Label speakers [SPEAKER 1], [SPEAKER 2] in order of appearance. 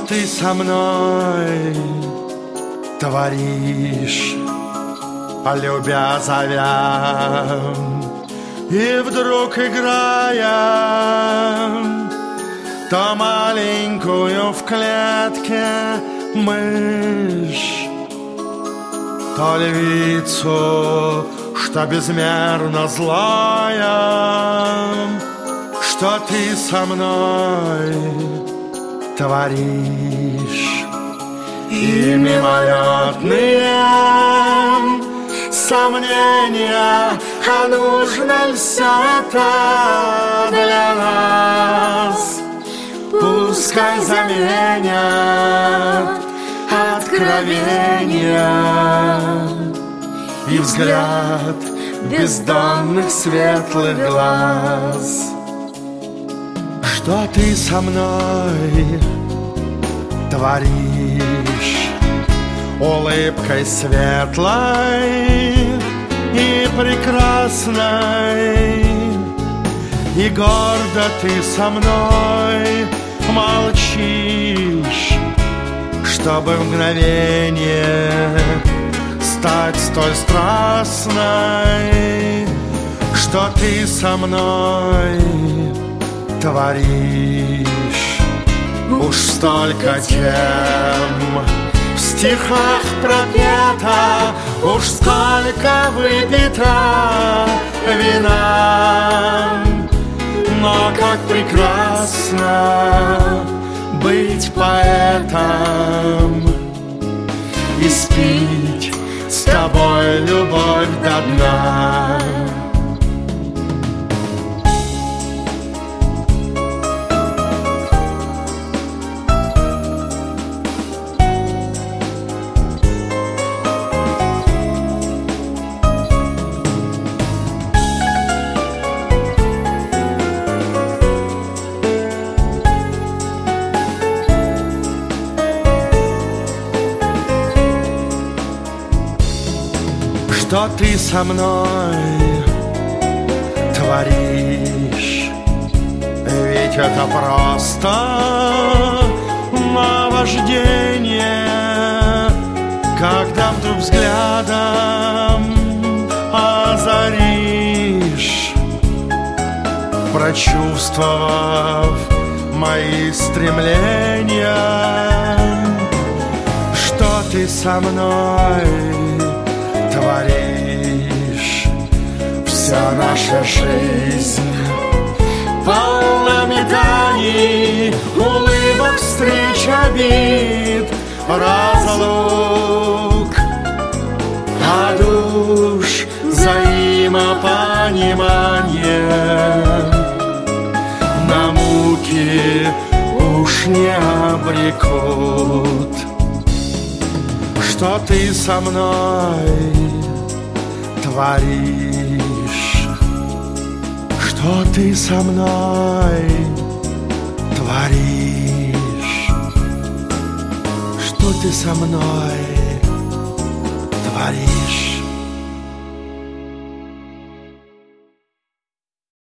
[SPEAKER 1] ты со мной творишь, любя, зовя, и вдруг играя, то маленькую в клетке мышь, то львицу, что безмерно злая, что ты со мной творишь. И мимолетные сомнения, а нужно ли все это для нас? Пускай заменят откровения и взгляд бездонных светлых глаз. Что ты со мной творишь? Улыбкой светлой и прекрасной, и гордо ты со мной молчишь, чтобы в мгновение стать столь страстной, что ты со мной творишь. Уж столько тем в стихах пропета, уж сколько выпито вина, но как прекрасно быть поэтом и спить с тобой любовь до дна. Что ты со мной творишь? Ведь это просто наваждение, когда вдруг взглядом озаришь, прочувствовав мои стремления. Что ты со мной творишь? Вся наша жизнь полна метаний, улыбок, встреч, обид, разлук, а душ взаимопонимание на муки уж не обрекут. Что ты со мной творишь? Что ты со мной творишь? Что ты со мной творишь?